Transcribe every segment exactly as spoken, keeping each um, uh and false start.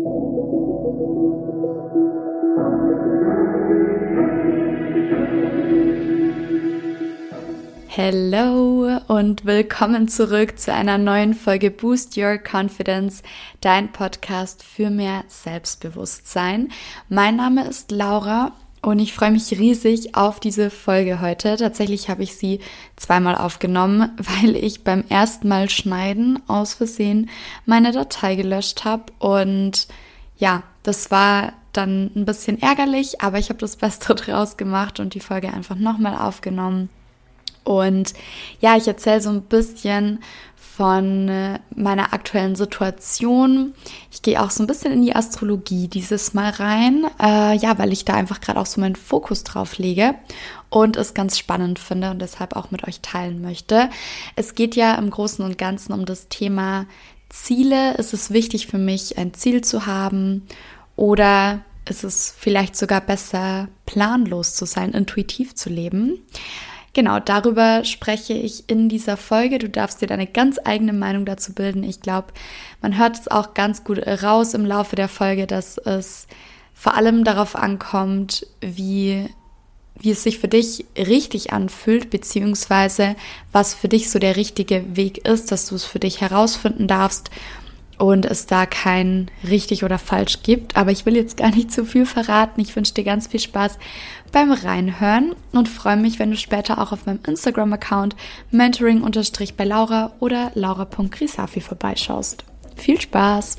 Hello und willkommen zurück zu einer neuen Folge Boost Your Confidence, dein Podcast für mehr Selbstbewusstsein. Mein Name ist Laura und ich freue mich riesig auf diese Folge heute. Tatsächlich habe ich sie zweimal aufgenommen, weil ich beim ersten Mal schneiden aus Versehen meine Datei gelöscht habe und ja, das war dann ein bisschen ärgerlich, aber ich habe das Beste draus gemacht und die Folge einfach nochmal aufgenommen. Und ja, ich erzähle so ein bisschen von meiner aktuellen Situation. Ich gehe auch so ein bisschen in die Astrologie dieses Mal rein, äh, ja, weil ich da einfach gerade auch so meinen Fokus drauf lege und es ganz spannend finde und deshalb auch mit euch teilen möchte. Es geht ja im Großen und Ganzen um das Thema Ziele. Ist es wichtig für mich, ein Ziel zu haben oder ist es vielleicht sogar besser, planlos zu sein, intuitiv zu leben? Genau, darüber spreche ich in dieser Folge. Du darfst dir deine ganz eigene Meinung dazu bilden. Ich glaube, man hört es auch ganz gut raus im Laufe der Folge, dass es vor allem darauf ankommt, wie, wie es sich für dich richtig anfühlt, beziehungsweise was für dich so der richtige Weg ist, dass du es für dich herausfinden darfst und es da kein richtig oder falsch gibt. Aber ich will jetzt gar nicht zu viel verraten. Ich wünsche dir ganz viel Spaß beim Reinhören und freue mich, wenn du später auch auf meinem Instagram-Account mentoring bei Laura oder laura punkt grisafi vorbeischaust. Viel Spaß!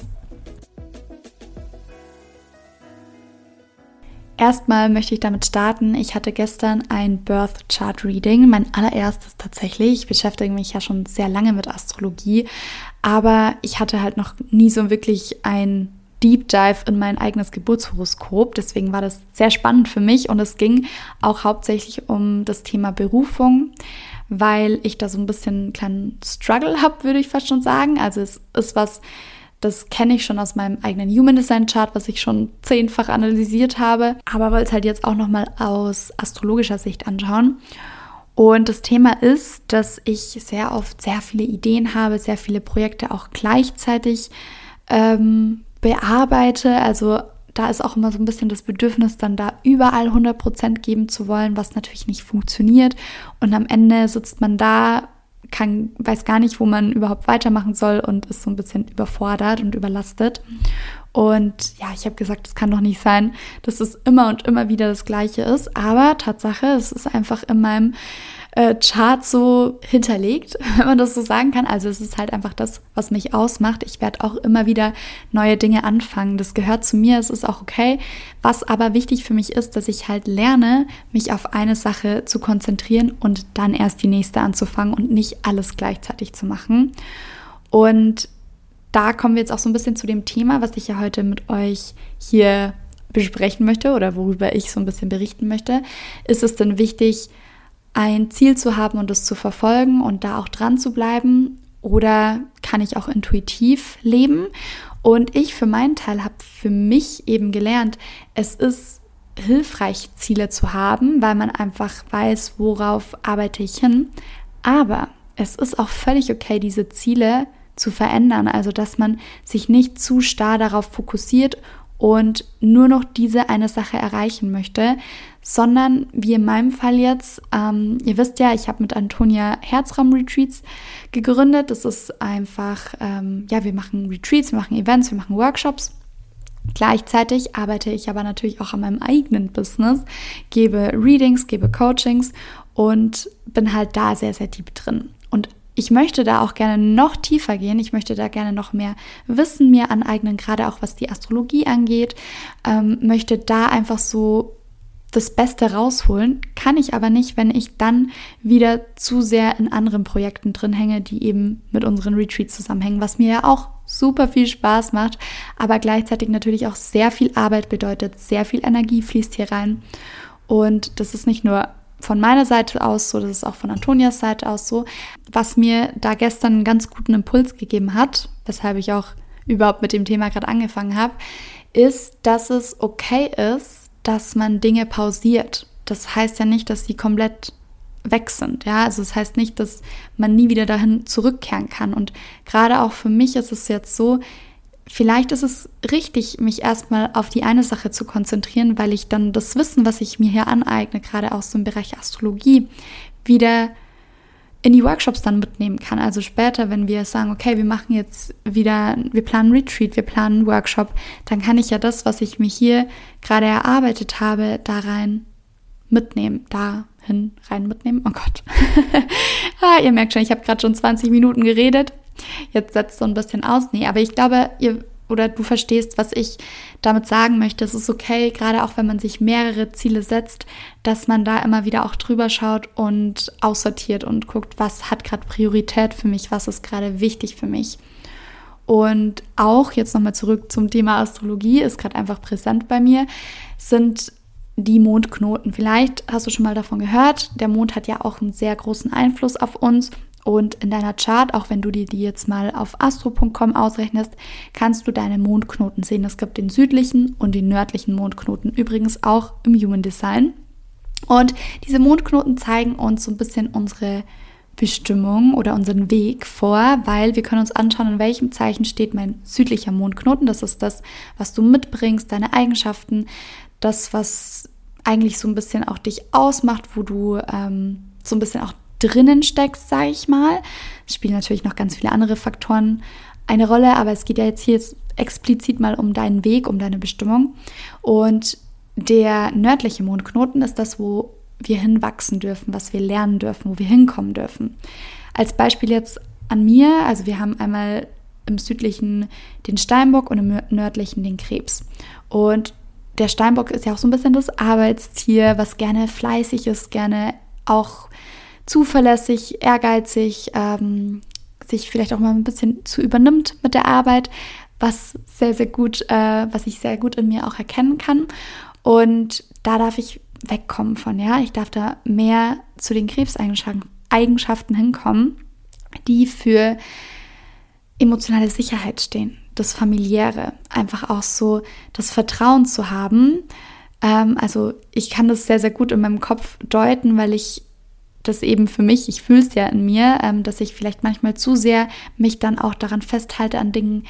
Erstmal möchte ich damit starten. Ich hatte gestern ein Birth Chart Reading, mein allererstes tatsächlich. Ich beschäftige mich ja schon sehr lange mit Astrologie, aber ich hatte halt noch nie so wirklich ein Deep Dive in mein eigenes Geburtshoroskop. Deswegen war das sehr spannend für mich und es ging auch hauptsächlich um das Thema Berufung, weil ich da so ein bisschen einen kleinen Struggle habe, würde ich fast schon sagen. Also es ist was, das kenne ich schon aus meinem eigenen Human Design Chart, was ich schon zehnfach analysiert habe, aber wollte es halt jetzt auch nochmal aus astrologischer Sicht anschauen. Und das Thema ist, dass ich sehr oft sehr viele Ideen habe, sehr viele Projekte auch gleichzeitig ähm, bearbeite. Also da ist auch immer so ein bisschen das Bedürfnis, dann da überall hundert Prozent geben zu wollen, was natürlich nicht funktioniert. Und am Ende sitzt man da, kann, weiß gar nicht, wo man überhaupt weitermachen soll und ist so ein bisschen überfordert und überlastet. Und ja, ich habe gesagt, es kann doch nicht sein, dass es immer und immer wieder das Gleiche ist. Aber Tatsache, es ist einfach in meinem äh, Chart so hinterlegt, wenn man das so sagen kann. Also es ist halt einfach das, was mich ausmacht. Ich werde auch immer wieder neue Dinge anfangen. Das gehört zu mir, es ist auch okay. Was aber wichtig für mich ist, dass ich halt lerne, mich auf eine Sache zu konzentrieren und dann erst die nächste anzufangen und nicht alles gleichzeitig zu machen. Und da kommen wir jetzt auch so ein bisschen zu dem Thema, was ich ja heute mit euch hier besprechen möchte oder worüber ich so ein bisschen berichten möchte. Ist es denn wichtig, ein Ziel zu haben und es zu verfolgen und da auch dran zu bleiben? Oder kann ich auch intuitiv leben? Und ich für meinen Teil habe für mich eben gelernt, es ist hilfreich, Ziele zu haben, weil man einfach weiß, worauf arbeite ich hin. Aber es ist auch völlig okay, diese Ziele zu verändern. Also, dass man sich nicht zu starr darauf fokussiert und nur noch diese eine Sache erreichen möchte, sondern wie in meinem Fall jetzt, ähm, ihr wisst ja, ich habe mit Antonia Herzraum-Retreats gegründet. Das ist einfach, ähm, ja, wir machen Retreats, wir machen Events, wir machen Workshops. Gleichzeitig arbeite ich aber natürlich auch an meinem eigenen Business, gebe Readings, gebe Coachings und bin halt da sehr, sehr deep drin. Und ich möchte da auch gerne noch tiefer gehen. Ich möchte da gerne noch mehr Wissen mir aneignen, gerade auch was die Astrologie angeht. Ähm, möchte da einfach so das Beste rausholen. Kann ich aber nicht, wenn ich dann wieder zu sehr in anderen Projekten drin hänge, die eben mit unseren Retreats zusammenhängen, was mir ja auch super viel Spaß macht, aber gleichzeitig natürlich auch sehr viel Arbeit bedeutet, sehr viel Energie fließt hier rein. Und das ist nicht nur von meiner Seite aus so, das ist auch von Antonias Seite aus so, was mir da gestern einen ganz guten Impuls gegeben hat, weshalb ich auch überhaupt mit dem Thema gerade angefangen habe, ist, dass es okay ist, dass man Dinge pausiert. Das heißt ja nicht, dass sie komplett weg sind, ja, also das heißt nicht, dass man nie wieder dahin zurückkehren kann. Und gerade auch für mich ist es jetzt so, vielleicht ist es richtig, mich erstmal auf die eine Sache zu konzentrieren, weil ich dann das Wissen, was ich mir hier aneigne, gerade aus dem Bereich Astrologie, wieder in die Workshops dann mitnehmen kann. Also später, wenn wir sagen, okay, wir machen jetzt wieder, wir planen Retreat, wir planen einen Workshop, dann kann ich ja das, was ich mir hier gerade erarbeitet habe, da rein mitnehmen, dahin rein mitnehmen. Oh Gott. ah, ihr merkt schon, ich habe gerade schon zwanzig Minuten geredet. Jetzt setzt so ein bisschen aus. Nee, aber ich glaube, ihr oder du verstehst, was ich damit sagen möchte. Es ist okay, gerade auch wenn man sich mehrere Ziele setzt, dass man da immer wieder auch drüber schaut und aussortiert und guckt, was hat gerade Priorität für mich, was ist gerade wichtig für mich. Und auch, jetzt nochmal zurück zum Thema Astrologie, ist gerade einfach präsent bei mir, sind die Mondknoten. Vielleicht hast du schon mal davon gehört, der Mond hat ja auch einen sehr großen Einfluss auf uns. Und in deiner Chart, auch wenn du dir die jetzt mal auf astro punkt com ausrechnest, kannst du deine Mondknoten sehen. Es gibt den südlichen und den nördlichen Mondknoten, übrigens auch im Human Design. Und diese Mondknoten zeigen uns so ein bisschen unsere Bestimmung oder unseren Weg vor, weil wir können uns anschauen, in welchem Zeichen steht mein südlicher Mondknoten. Das ist das, was du mitbringst, deine Eigenschaften, das, was eigentlich so ein bisschen auch dich ausmacht, wo du ähm, so ein bisschen auch drinnen steckst, sage ich mal. Es spielen natürlich noch ganz viele andere Faktoren eine Rolle, aber es geht ja jetzt hier jetzt explizit mal um deinen Weg, um deine Bestimmung. Und der nördliche Mondknoten ist das, wo wir hinwachsen dürfen, was wir lernen dürfen, wo wir hinkommen dürfen. Als Beispiel jetzt an mir, also wir haben einmal im südlichen den Steinbock und im nördlichen den Krebs. Und der Steinbock ist ja auch so ein bisschen das Arbeitstier, was gerne fleißig ist, gerne auch zuverlässig, ehrgeizig, ähm, sich vielleicht auch mal ein bisschen zu übernimmt mit der Arbeit, was sehr, sehr gut, äh, was ich sehr gut in mir auch erkennen kann. Und da darf ich wegkommen von, ja. Ich darf da mehr zu den Krebseigenschaften hinkommen, die für emotionale Sicherheit stehen, das Familiäre, einfach auch so das Vertrauen zu haben. Ähm, also ich kann das sehr, sehr gut in meinem Kopf deuten, weil ich das eben für mich, ich fühle es ja in mir, ähm, dass ich vielleicht manchmal zu sehr mich dann auch daran festhalte, an Dingen,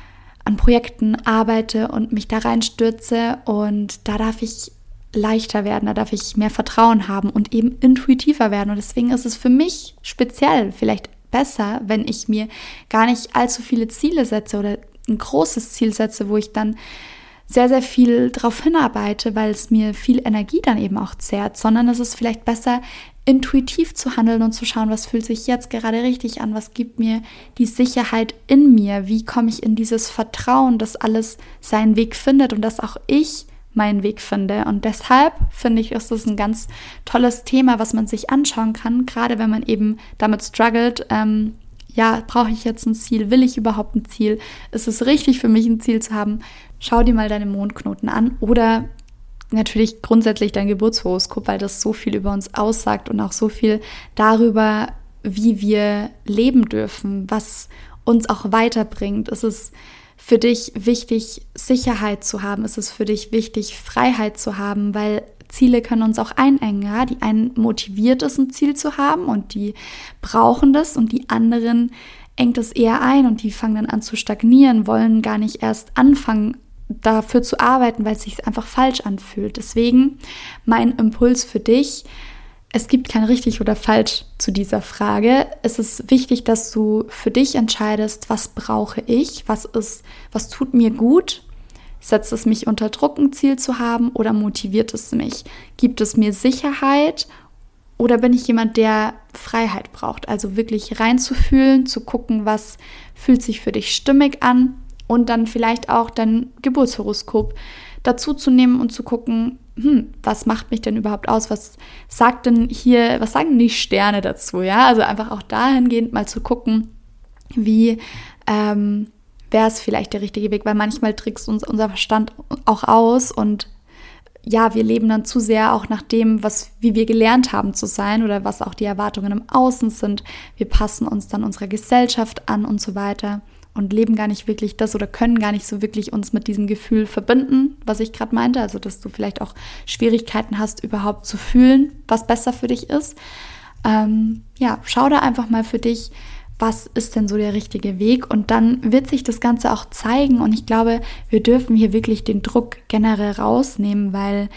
an Projekten arbeite und mich da reinstürze, und da darf ich leichter werden, da darf ich mehr Vertrauen haben und eben intuitiver werden, und deswegen ist es für mich speziell vielleicht besser, wenn ich mir gar nicht allzu viele Ziele setze oder ein großes Ziel setze, wo ich dann sehr, sehr viel drauf hinarbeite, weil es mir viel Energie dann eben auch zehrt, sondern es ist vielleicht besser, intuitiv zu handeln und zu schauen, was fühlt sich jetzt gerade richtig an, was gibt mir die Sicherheit in mir, wie komme ich in dieses Vertrauen, dass alles seinen Weg findet und dass auch ich meinen Weg finde. Und deshalb finde ich, ist das ein ganz tolles Thema, was man sich anschauen kann, gerade wenn man eben damit struggelt, ähm, ja, brauche ich jetzt ein Ziel, will ich überhaupt ein Ziel, ist es richtig für mich ein Ziel zu haben? Schau dir mal deine Mondknoten an oder natürlich grundsätzlich dein Geburtshoroskop, weil das so viel über uns aussagt und auch so viel darüber, wie wir leben dürfen, was uns auch weiterbringt. Es ist für dich wichtig, Sicherheit zu haben. Es ist für dich wichtig, Freiheit zu haben, weil Ziele können uns auch einengen. Ja? Die einen motiviert es, ein Ziel zu haben und die brauchen das, und die anderen engt es eher ein und die fangen dann an zu stagnieren, wollen gar nicht erst anfangen, dafür zu arbeiten, weil es sich einfach falsch anfühlt. Deswegen mein Impuls für dich: Es gibt kein richtig oder falsch zu dieser Frage. Es ist wichtig, dass du für dich entscheidest, was brauche ich, was ist, was tut mir gut, setzt es mich unter Druck, ein Ziel zu haben, oder motiviert es mich? Gibt es mir Sicherheit, oder bin ich jemand, der Freiheit braucht? Also wirklich reinzufühlen, zu gucken, was fühlt sich für dich stimmig an, und dann vielleicht auch dein Geburtshoroskop dazu zu nehmen und zu gucken, hm, was macht mich denn überhaupt aus? Was sagt denn hier, was sagen die Sterne dazu? Ja, also einfach auch dahingehend mal zu gucken, wie ähm, wäre es vielleicht der richtige Weg, weil manchmal trickst uns unser Verstand auch aus, und ja, wir leben dann zu sehr auch nach dem, was, wie wir gelernt haben zu sein oder was auch die Erwartungen im Außen sind. Wir passen uns dann unserer Gesellschaft an und so weiter und leben gar nicht wirklich das oder können gar nicht so wirklich uns mit diesem Gefühl verbinden, was ich gerade meinte, also dass du vielleicht auch Schwierigkeiten hast, überhaupt zu fühlen, was besser für dich ist. Ähm, ja, schau da einfach mal für dich, was ist denn so der richtige Weg? Und dann wird sich das Ganze auch zeigen. Und ich glaube, wir dürfen hier wirklich den Druck generell rausnehmen, weil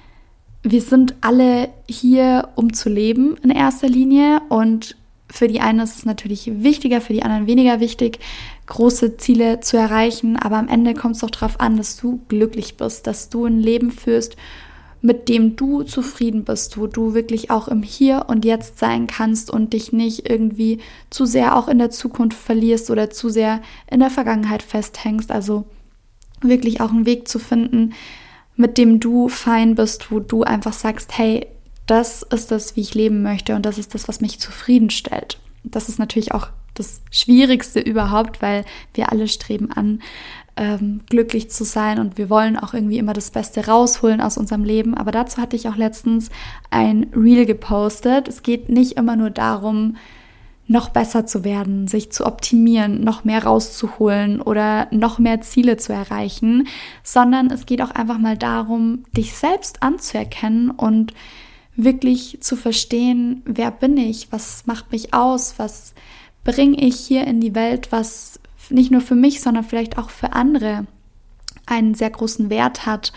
wir sind alle hier, um zu leben in erster Linie. Und für die einen ist es natürlich wichtiger, für die anderen weniger wichtig, große Ziele zu erreichen. Aber am Ende kommt es doch darauf an, dass du glücklich bist, dass du ein Leben führst, mit dem du zufrieden bist, wo du wirklich auch im Hier und Jetzt sein kannst und dich nicht irgendwie zu sehr auch in der Zukunft verlierst oder zu sehr in der Vergangenheit festhängst. Also wirklich auch einen Weg zu finden, mit dem du fein bist, wo du einfach sagst, hey, das ist das, wie ich leben möchte und das ist das, was mich zufriedenstellt. Das ist natürlich auch das Schwierigste überhaupt, weil wir alle streben an, ähm, glücklich zu sein und wir wollen auch irgendwie immer das Beste rausholen aus unserem Leben. Aber dazu hatte ich auch letztens ein Reel gepostet. Es geht nicht immer nur darum, noch besser zu werden, sich zu optimieren, noch mehr rauszuholen oder noch mehr Ziele zu erreichen, sondern es geht auch einfach mal darum, dich selbst anzuerkennen und wirklich zu verstehen, wer bin ich, was macht mich aus, was bringe ich hier in die Welt, was nicht nur für mich, sondern vielleicht auch für andere einen sehr großen Wert hat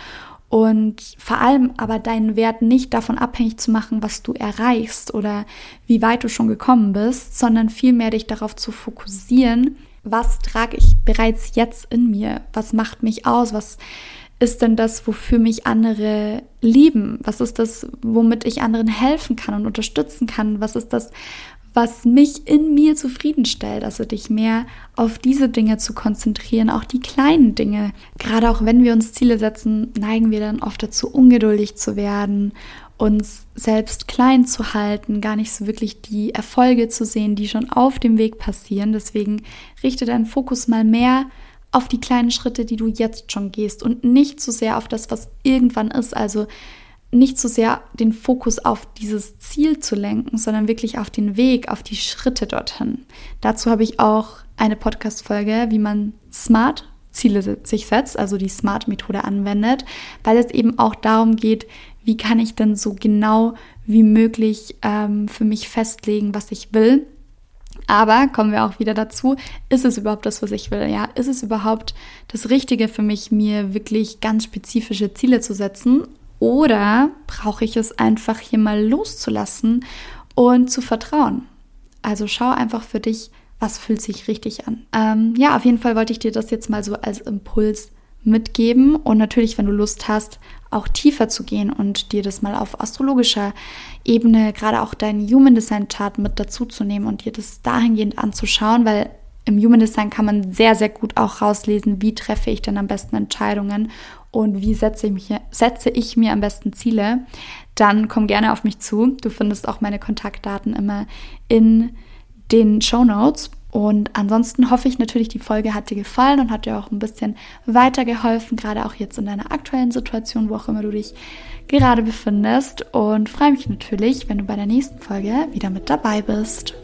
und vor allem aber deinen Wert nicht davon abhängig zu machen, was du erreichst oder wie weit du schon gekommen bist, sondern vielmehr dich darauf zu fokussieren, was trage ich bereits jetzt in mir, was macht mich aus, was ist denn das, wofür mich andere lieben, was ist das, womit ich anderen helfen kann und unterstützen kann, was ist das, was mich in mir zufriedenstellt, also dich mehr auf diese Dinge zu konzentrieren, auch die kleinen Dinge. Gerade auch wenn wir uns Ziele setzen, neigen wir dann oft dazu, ungeduldig zu werden, uns selbst klein zu halten, gar nicht so wirklich die Erfolge zu sehen, die schon auf dem Weg passieren. Deswegen richte deinen Fokus mal mehr auf die kleinen Schritte, die du jetzt schon gehst und nicht so sehr auf das, was irgendwann ist, also nicht so sehr den Fokus auf dieses Ziel zu lenken, sondern wirklich auf den Weg, auf die Schritte dorthin. Dazu habe ich auch eine Podcast-Folge, wie man smart Ziele sich setzt, also die SMART-Methode anwendet, weil es eben auch darum geht, wie kann ich denn so genau wie möglich ähm, für mich festlegen, was ich will. Aber kommen wir auch wieder dazu, ist es überhaupt das, was ich will? Ja, ist es überhaupt das Richtige für mich, mir wirklich ganz spezifische Ziele zu setzen? Oder brauche ich es einfach hier mal loszulassen und zu vertrauen? Also schau einfach für dich, was fühlt sich richtig an. Ähm, ja, auf jeden Fall wollte ich dir das jetzt mal so als Impuls mitgeben. Und natürlich, wenn du Lust hast, auch tiefer zu gehen und dir das mal auf astrologischer Ebene, gerade auch deinen Human Design Chart mit dazu zu nehmen und dir das dahingehend anzuschauen, weil im Human Design kann man sehr, sehr gut auch rauslesen, wie treffe ich denn am besten Entscheidungen und wie setze ich, mich, setze ich mir am besten Ziele, dann komm gerne auf mich zu. Du findest auch meine Kontaktdaten immer in den Shownotes. Und ansonsten hoffe ich natürlich, die Folge hat dir gefallen und hat dir auch ein bisschen weitergeholfen, gerade auch jetzt in deiner aktuellen Situation, wo auch immer du dich gerade befindest. Und freue mich natürlich, wenn du bei der nächsten Folge wieder mit dabei bist.